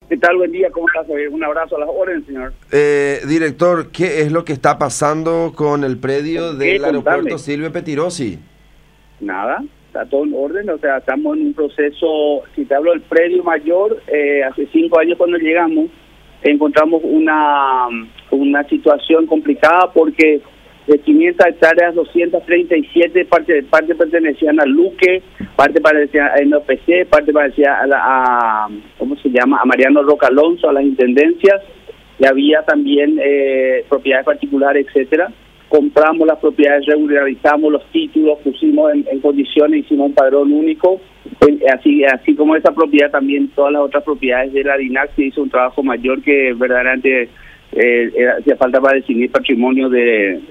¿Qué tal? Buen día, ¿cómo estás? Un abrazo a las órdenes, señor. Director, ¿qué es lo que está pasando con el predio del aeropuerto Silvio Pettirossi? Nada, está todo en orden, o sea, estamos en un proceso, si te hablo del predio mayor, hace 5 años cuando llegamos, encontramos una situación complicada porque de 500 hectáreas, 237 parte pertenecían a Luque, parte parecía a NOPC, parte parecía a ¿cómo se llama? A Mariano Roca Alonso, a las intendencias, y había también propiedades particulares, etcétera. Compramos las propiedades, regularizamos los títulos, pusimos en condiciones, hicimos un padrón único, así como esa propiedad también todas las otras propiedades de la DINAC se hizo un trabajo mayor que verdaderamente hacía falta para definir patrimonio de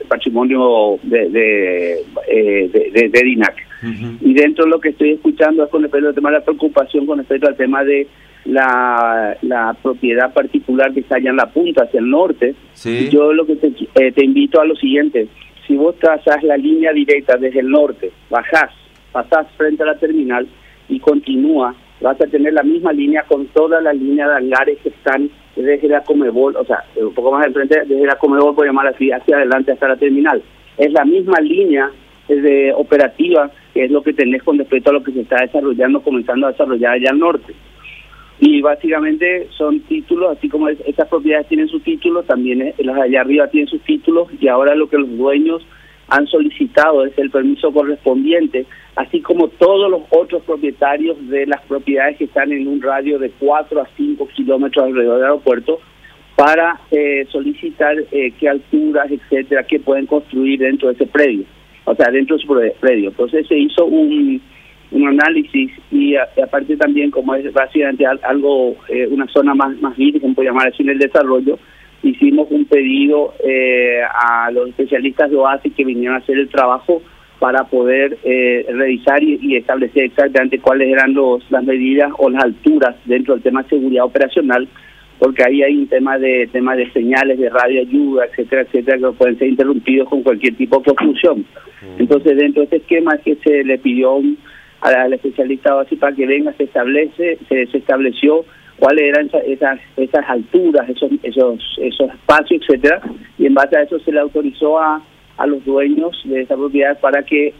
DINAC. Y dentro de lo que estoy escuchando es con respecto al tema de la preocupación con respecto al tema de la propiedad particular que está allá en la punta, hacia el norte. Sí. Yo lo que te invito a lo siguiente: si vos trazás la línea directa desde el norte, pasás frente a la terminal y continúa, vas a tener la misma línea con toda la línea de hangares que están desde la Comebol, o sea, un poco más enfrente, desde la Comebol, por llamar así, hacia adelante hasta la terminal. Es la misma línea operativa, que es lo que tenés con respecto a lo que se está desarrollando, comenzando a desarrollar allá al norte. Y básicamente son títulos, así como esas propiedades tienen sus títulos, también las de allá arriba tienen sus títulos, y ahora lo que los dueños han solicitado es el permiso correspondiente, así como todos los otros propietarios de las propiedades que están en un radio de 4 a 5 kilómetros alrededor del aeropuerto, para solicitar qué alturas, etcétera, que pueden construir dentro de ese predio, o sea, dentro de su predio. Entonces se hizo un análisis y aparte también, como es básicamente algo, una zona más virgen, por llamar así, en el desarrollo, hicimos un pedido a los especialistas de OASI que vinieron a hacer el trabajo para poder revisar y establecer exactamente cuáles eran las medidas o las alturas dentro del tema de seguridad operacional, porque ahí hay un tema de señales de radio ayuda, etcétera, etcétera, que pueden ser interrumpidos con cualquier tipo de construcción. Entonces, dentro de este esquema es que se le pidió al especialista OASI para que venga, se estableció cuáles eran esas alturas, esos espacios, etcétera, y en base a eso se le autorizó a los dueños de esa propiedad para que,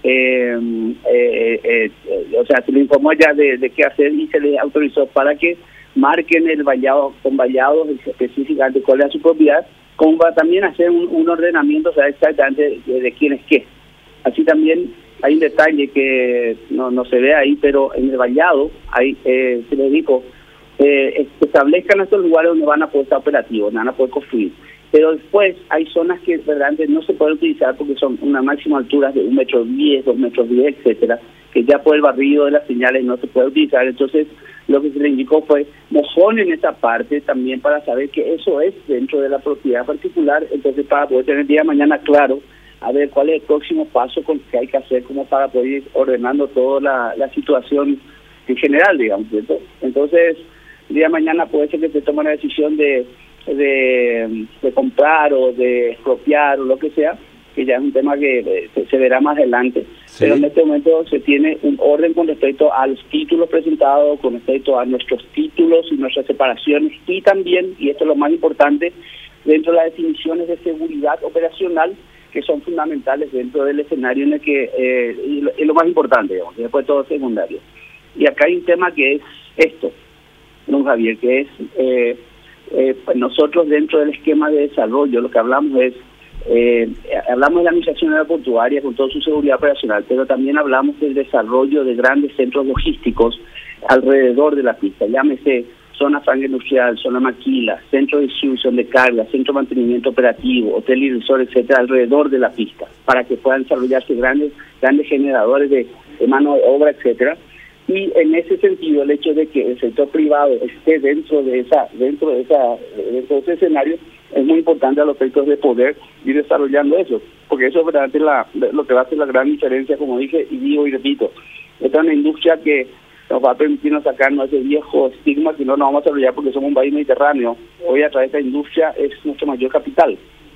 o sea, se le informó ya de qué hacer y se les autorizó para que marquen el vallado, con vallados específicamente cuál es su propiedad, como para también hacer un ordenamiento, o sea, exactamente de quién es qué. Así también hay un detalle que no se ve ahí, pero en el vallado hay, se les dijo, establezcan estos lugares donde van a poder estar operativos, van a poder construir. Pero después hay zonas que verdaderamente no se pueden utilizar porque son una máxima altura de 1,10 m, 2,10 m, etcétera, que ya por el barrido de las señales no se puede utilizar. Entonces, lo que se le indicó fue mojonen esa parte también para saber que eso es dentro de la propiedad particular, entonces para poder tener el día de mañana claro a ver cuál es el próximo paso que hay que hacer como para poder ir ordenando toda la situación en general, digamos, ¿cierto? Entonces, el día de mañana puede ser que se tome una decisión de comprar o de expropiar o lo que sea, que ya es un tema que se verá más adelante. Sí. Pero en este momento se tiene un orden con respecto a los títulos presentados, con respecto a nuestros títulos y nuestras separaciones, y también, y esto es lo más importante, dentro de las definiciones de seguridad operacional, que son fundamentales dentro del escenario en el que es lo más importante, digamos, y después todo secundario. Y acá hay un tema que es esto, don Javier, que es pues nosotros dentro del esquema de desarrollo lo que hablamos es, hablamos de la administración aeroportuaria con toda su seguridad operacional, pero también hablamos del desarrollo de grandes centros logísticos alrededor de la pista, llámese zona franja industrial, zona maquila, centro de distribución de carga, centro de mantenimiento operativo, hotel y resort, etcétera, alrededor de la pista, para que puedan desarrollarse grandes generadores de mano de obra, etcétera. Y en ese sentido, el hecho de que el sector privado esté dentro de ese escenario es muy importante a los efectos de poder ir desarrollando eso, porque eso es verdaderamente lo que va a hacer la gran diferencia, como dije y digo y repito. Esta es una industria que nos va a permitirnos sacarnos ese viejo estigma que no nos vamos a desarrollar porque somos un país mediterráneo. Hoy a través de esta industria es nuestro mayor capital.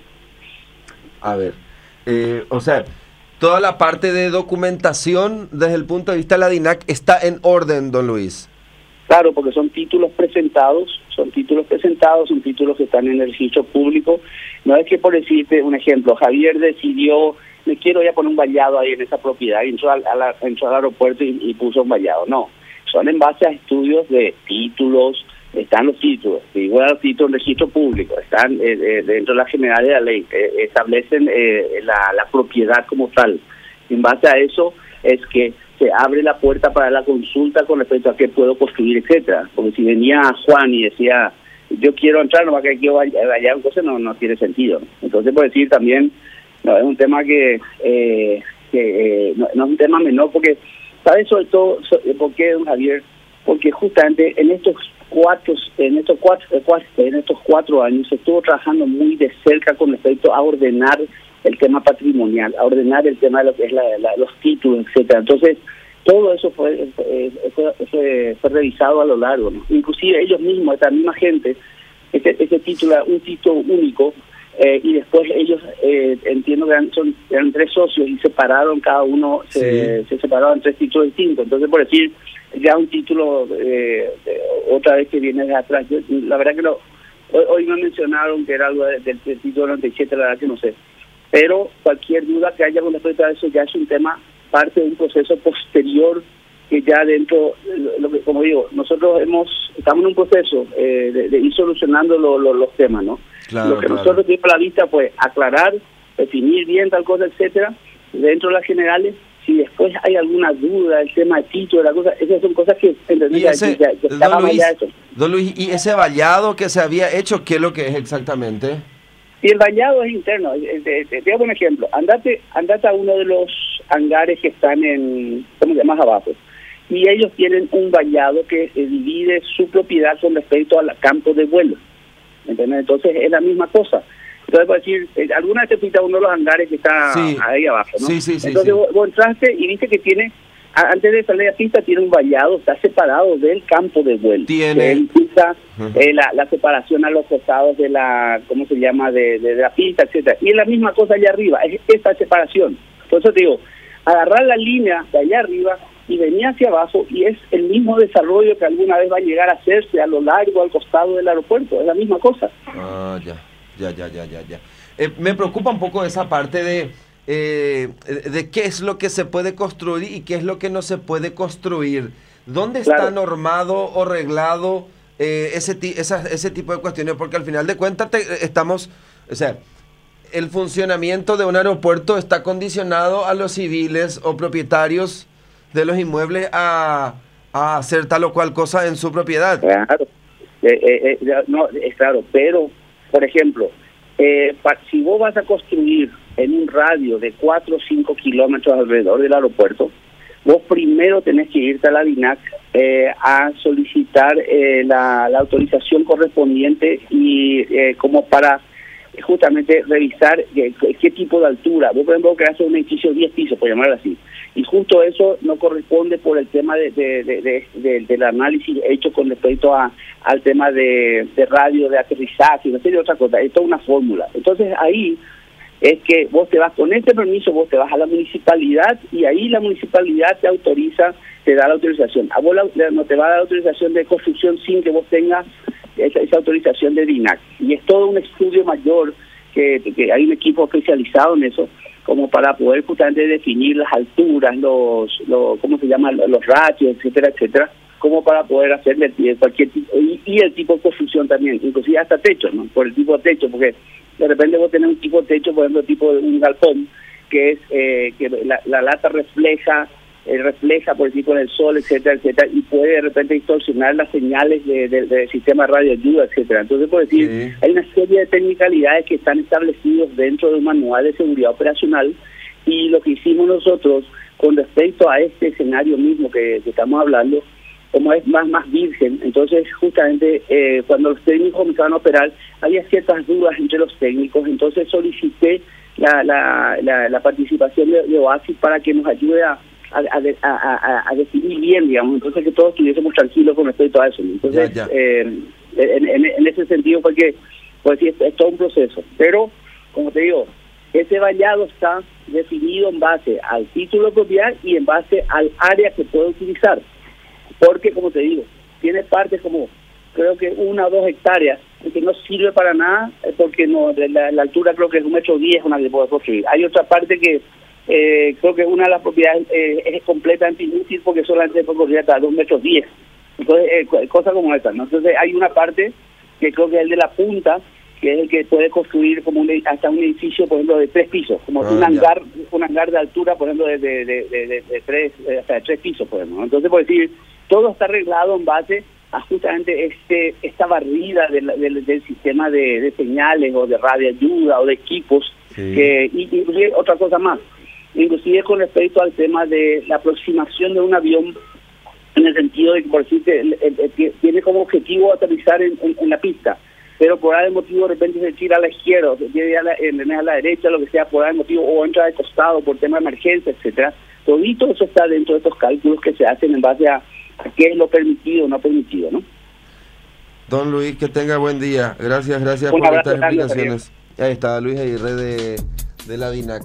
A ver, o sea, toda la parte de documentación desde el punto de vista de la DINAC está en orden, don Luis. Claro, porque son títulos presentados, son títulos que están en el registro público. No es que, por decirte un ejemplo, Javier decidió, me quiero ya poner un vallado ahí en esa propiedad, y entró al aeropuerto y puso un vallado. No, son en base a estudios de títulos, están los títulos, igual los títulos del registro público, están dentro de las generales de la ley, establecen la propiedad como tal. En base a eso es que se abre la puerta para la consulta con respecto a qué puedo construir, etcétera. Porque si venía Juan y decía, yo quiero entrar, no va a que quiero vallar, entonces no tiene sentido. Entonces, por decir también, no es un tema que no es un tema menor, porque, ¿sabes sobre todo por qué, don Javier? Porque justamente en estos 4 años se estuvo trabajando muy de cerca con respecto a ordenar el tema patrimonial, a ordenar el tema de lo que es los títulos, etcétera. Entonces, todo eso fue revisado a lo largo, ¿no? Inclusive ellos mismos, esta misma gente, ese título era un título único, y después ellos, entiendo que eran 3 socios y separaron, cada uno se separaron en 3 títulos distintos. Entonces, por decir, ya un título, otra vez que viene de atrás, la verdad que hoy me mencionaron que era algo del título 97, la verdad que no sé. Pero cualquier duda que haya con respecto a eso ya es un tema, parte de un proceso posterior que ya dentro, como digo, nosotros estamos en un proceso de ir solucionando los temas, ¿no? Claro, lo que nosotros tuvimos a la vista fue aclarar, definir bien tal cosa, etcétera, dentro de las generales. Si después hay alguna duda, el tema de título, la cosa, esas son cosas que Don Luis, ¿y ese vallado que se había hecho, qué es lo que es exactamente? Y el vallado es interno. Te hago un ejemplo. Andate a uno de los hangares que están más abajo. Y ellos tienen un vallado que divide su propiedad con respecto al campo de vuelo. ¿Entendés? Entonces es la misma cosa. Entonces, por decir, alguna vez te fuiste a uno de los hangares que está ahí abajo, ¿no? Sí. Entonces vos entraste y viste que tiene, antes de salir a pista, tiene un vallado, está separado del campo de vuelo. Tiene. Implica la separación a los costados de ¿cómo se llama?, de la pista, etcétera. Y es la misma cosa allá arriba, es esa separación. Por eso te digo, agarrar la línea de allá arriba y venir hacia abajo, y es el mismo desarrollo que alguna vez va a llegar a hacerse a lo largo, al costado del aeropuerto, es la misma cosa. Ya. Me preocupa un poco esa parte de qué es lo que se puede construir y qué es lo que no se puede construir. ¿Dónde está normado o reglado ese tipo de cuestiones? Porque al final de cuentas o sea, el funcionamiento de un aeropuerto está condicionado a los civiles o propietarios de los inmuebles a hacer tal o cual cosa en su propiedad. Claro, no, es claro, pero, por ejemplo, si vos vas a construir en un radio de 4 o 5 kilómetros alrededor del aeropuerto, vos primero tenés que irte a la DINAC a solicitar la autorización correspondiente y como para justamente revisar qué tipo de altura. Vos, por ejemplo, querés hacer un edificio de 10 pisos, por llamarlo así, y justo eso no corresponde por el tema del análisis hecho con respecto al tema de radio, de aterrizaje, una serie de otras cosas. Es toda una fórmula. Entonces ahí es que vos te vas con este permiso, vos te vas a la municipalidad y ahí la municipalidad te autoriza, te da la autorización. A vos no te va a dar la autorización de construcción sin que vos tengas esa autorización de DINAC. Y es todo un estudio mayor que hay un equipo especializado en eso, como para poder justamente definir las alturas, ¿cómo se llama?, los ratios, etcétera, como para poder hacerle cualquier tipo, y el tipo de construcción también, inclusive hasta techo, ¿no? Por el tipo de techo, porque de repente vos tenés un tipo de techo, por ejemplo, tipo de un galpón, que es que la lata refleja por el tipo del sol, etcétera, y puede de repente distorsionar las señales del sistema de radioayuda, etcétera. Entonces, por decir, hay una serie de tecnicalidades que están establecidos dentro de un manual de seguridad operacional, y lo que hicimos nosotros con respecto a este escenario mismo que estamos hablando, como es más virgen, entonces justamente cuando los técnicos comenzaban a operar, había ciertas dudas entre los técnicos, entonces solicité la participación de Oasis para que nos ayude a definir bien, digamos, entonces que todos estuviésemos tranquilos con respecto a eso. Entonces, en ese sentido fue que, pues sí, es todo un proceso, pero, como te digo, ese vallado está definido en base al título de propiedad y en base al área que puede utilizar. Porque, como te digo, tiene partes como creo que 1 o 2 hectáreas que no sirve para nada, porque no la altura creo que es 1,10 m una que puede construir. Hay otra parte que creo que una de las propiedades es completamente inútil porque solamente se puede construir hasta 2,10 m. Entonces, cosas como esta, ¿no? Entonces hay una parte que creo que es el de la punta, que es el que puede construir como hasta un edificio, por ejemplo, de 3 pisos, como un hangar de altura, por ejemplo, hasta de 3 pisos, por ejemplo, ¿no? Entonces, por decir, todo está arreglado en base a justamente esta barrida del sistema de señales o de radioayuda o de equipos, que inclusive otra cosa más, inclusive con respecto al tema de la aproximación de un avión, en el sentido de que, por decirte, tiene como objetivo aterrizar en la pista, pero por algún motivo de repente se tira a la izquierda, o se tira a la derecha, lo que sea, por algún motivo, o entra de costado por tema de emergencia, etcétera. Todo eso está dentro de estos cálculos que se hacen en base a qué es lo permitido o no permitido, ¿no? Don Luis, que tenga buen día. Gracias por estas explicaciones. Ahí está Luis Aguirre de la DINAC.